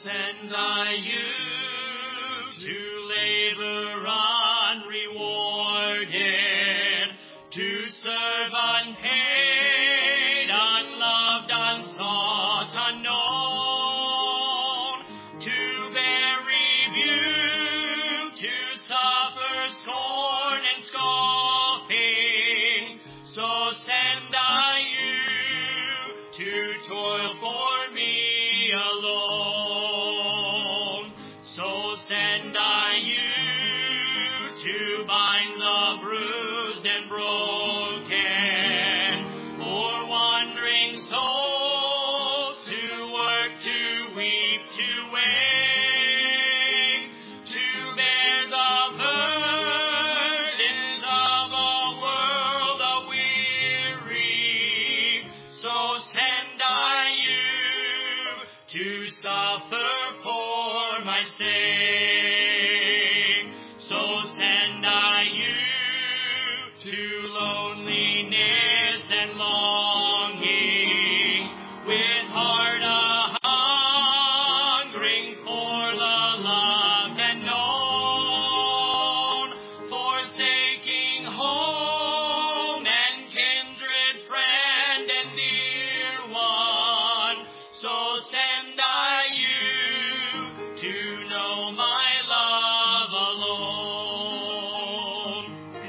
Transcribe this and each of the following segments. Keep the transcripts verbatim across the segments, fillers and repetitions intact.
send I you to labor unrewarded, to serve unpaid, unloved, unsought, unknown, to bear rebuke, to suffer scorn and scoffing. So send I you to toil for me alone. So send I you to bind the bruised and broken, for wandering souls to work, to weep, to wait, to bear the burdens of a world aweary. So send I you to suffer for my sake. So send I you to loneliness and longing, with heart a-hungering for the loved and known, forsaking home and kindred, friend and dear one. So send I you to know my love alone.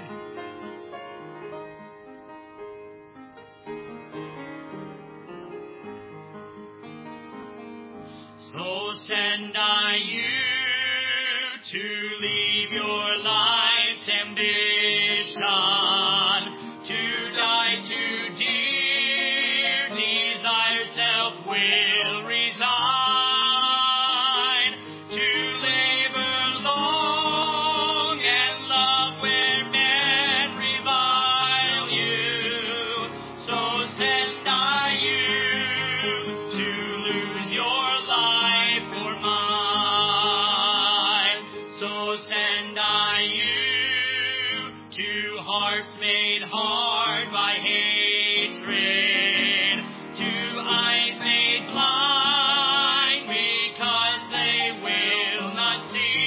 So send I you to leave your life's ambition, to die to dear desire, self-will resign, to labor long and love where men revile you. So send I you to lose your life for mine. So send I you to hearts made hard by hatred, to eyes made blind because they will not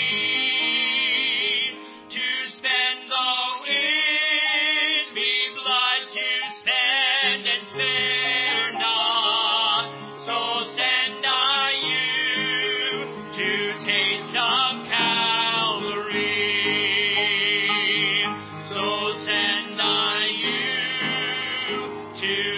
see, to spend though it be blood, to spend and spare not. So send I you to taste of Calvary. So send I you to